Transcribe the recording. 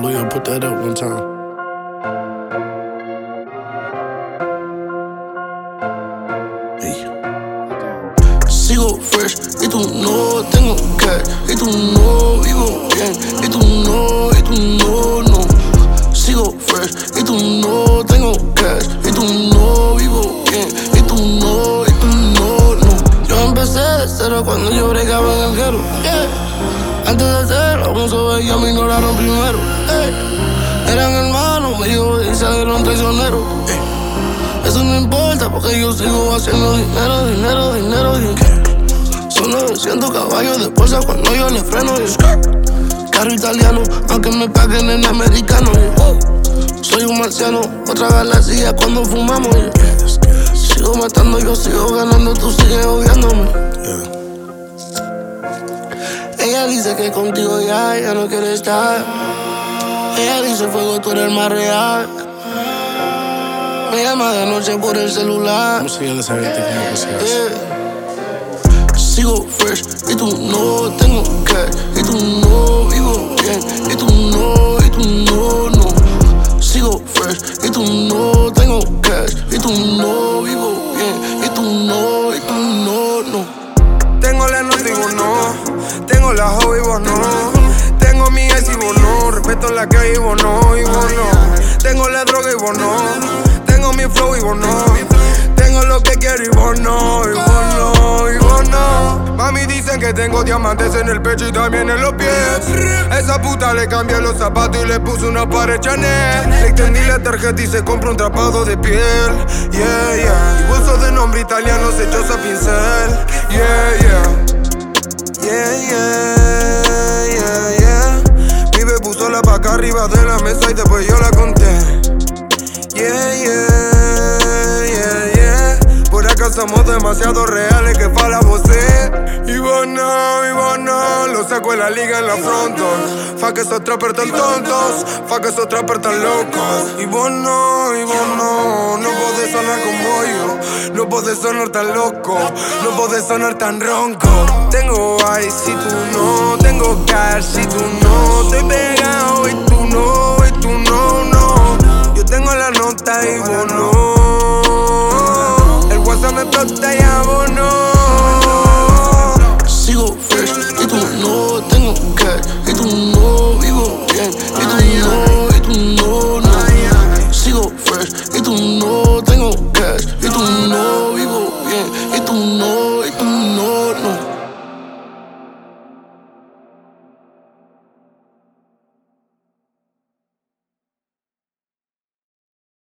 Leo, put that up one time. Hey. Sigo fresh y tú no tengo cash, y tú no vivo bien, y tú no, no. Sigo fresh y tú no tengo cash, y tú no vivo bien, y tú no, no. Yo empecé de cero cuando yo bregaba en el ghetto, yeah. Antes de ser famoso ellos me ignoraron primero, eran hermanos, me dijo y salieron traicioneros, Eso no importa porque yo sigo haciendo dinero. Son 900 caballos de fuerza cuando yo le freno, Carro italiano, aunque me paguen en americano, Soy un marciano, otra galaxia cuando fumamos, Sigo matando, yo sigo ganando, tú sigues odiándome, Ella dice que contigo ya no quiere estar. Ella dice fuego, tú eres el más real. Me llama de noche por el celular. Vamos a seguirle esa gente como que se hace. Sigo fresh y tú no tengo cash, y tú no vivo bien, y tú no, no. Sigo fresh y tú no tengo cash, y tú no vivo bien, y tú no, no. Tengo la nota y vos no, tengo la hobby y vos no. Tengo mi ex y vos no, respeto la calle y vos no, Tengo la droga y vos no, tengo mi flow y vos no. Tengo lo que quiero y vos no, Mami dicen que tengo diamantes en el pecho y también en los pies. Esa puta le cambié los zapatos y le puse una pared Chanel. Le extendí la tarjeta y se compró un trapado de piel, Y vos sos de nombre italiano, hechos a pincel, Mi bebé puso la paca arriba de la mesa y después yo la conté, Por acá somos demasiado reales que fa la vocé. Y vos no, lo saco en la liga en la fronton. Fa que esos trappers tan tontos, fa que esos trappers tan locos. Y vos no, no podés sonar como yo. No podés sonar tan loco, no podés sonar tan ronco. Tengo ice si tú no, tengo cash si tú no. Estoy pegado y tú no, no. Yo tengo la nota y vos no. Me explota y a vos